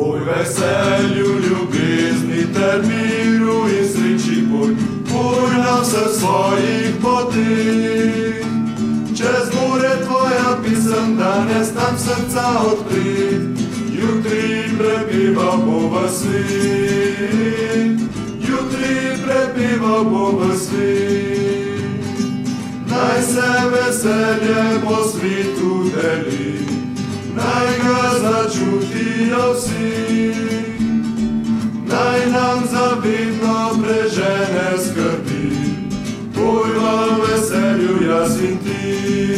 Poj veselju, ljubezni ter miru in sreči poj, poj na vseh svojih poteh. Čez more tvoja pisem danes nam srca odkrit, jutri prepeval bo v svet, jutri prepeval bo v svet. Naj se veselje po svetu deli, naj ga začutijo vsi, naj nam zavedno prežene skrbi, pojva v veselju jaz in ti,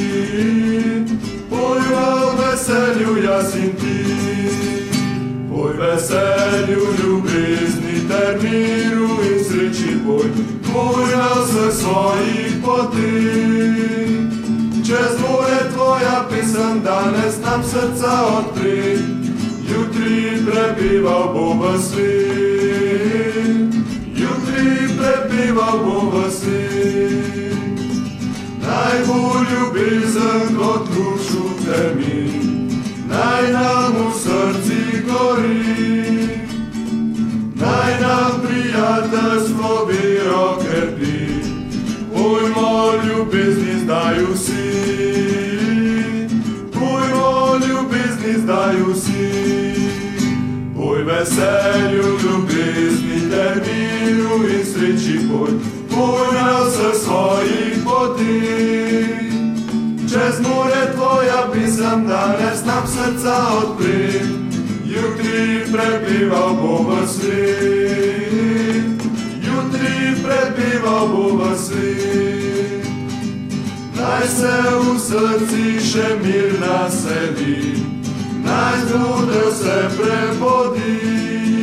pojva v veselju jaz in ti. Poj veselju, ljubezni ter miru in sreči poj, poj na vseh svojih poteh. Čez more tvoja pisem danes nam srca odkrit, jutri prepeval bo v svet, jutri prepeval bo v svet. Naj bo ljubezen kot luč v temi, naj nam v srci gori, naj nam prijateljstvo vero krepi, pojmo ljubezni zdaj vsi, pojmo ljubezni zdaj vsi. Poj veselju, ljubezni ter miru in sreči poj, poj na vseh svojih poteh. Čez more tvoja pisem danes nam srca odkrit, jutri prepeval bo v svet, jutri prepeval bo v svet. Naj se v srci še mir naseli, naj zmudel se prebodi,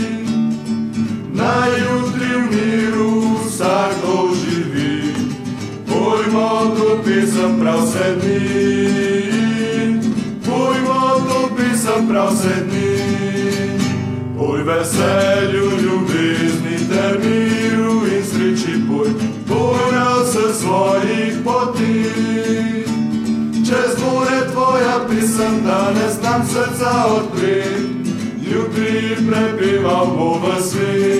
naj jutri v miru vsakdo živi, pojmo to pisem prav vse dni, pojmo to pisem prav vse dni. Poj veselju, ljubezni ter miru in sreči poj, poj na vseh svojih poteh. Čez more tvoja pisem danes nam srca odkrit, jutri prepeval bo v svet.